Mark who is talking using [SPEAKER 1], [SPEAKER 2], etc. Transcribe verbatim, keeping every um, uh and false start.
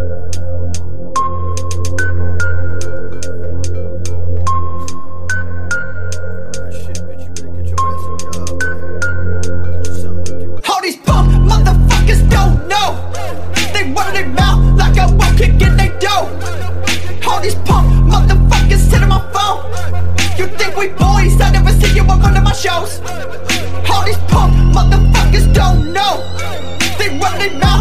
[SPEAKER 1] These punk motherfuckers sitting my phone. You think we boys? I never see you on one of my shows. All these punk motherfuckers don't know. They run their mouth